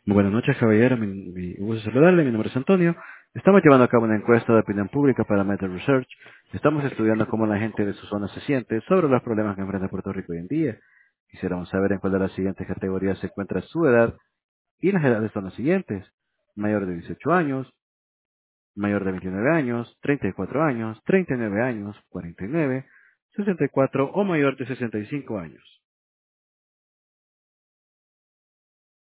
Muy buenas noches, caballero. Mi gusto saludarle. Mi nombre es Antonio. Estamos llevando a cabo una encuesta de opinión pública para Meta Research. Estamos estudiando cómo la gente de su zona se siente sobre los problemas que enfrenta Puerto Rico hoy en día. Quisiéramos saber en cuál de las siguientes categorías se encuentra su edad y las edades son las siguientes. Mayor de 18 años, mayor de 29 años, 34 años, 39 años, 49, 64 o mayor de 65 años.